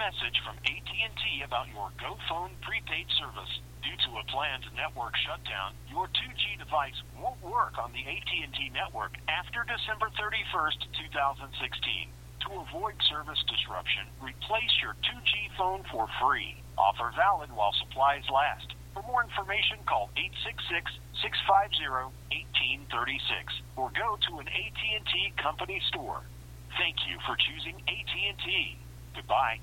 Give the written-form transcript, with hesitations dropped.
message from AT&T about your GoPhone prepaid service. Due to a planned network shutdown, your 2G device won't work on the AT&T network after December 31st, 2016. To avoid service disruption, replace your 2G phone for free. Offer valid while supplies last. For more information, call 866-650-1836 or go to an AT&T company store. Thank you for choosing AT&T. Goodbye.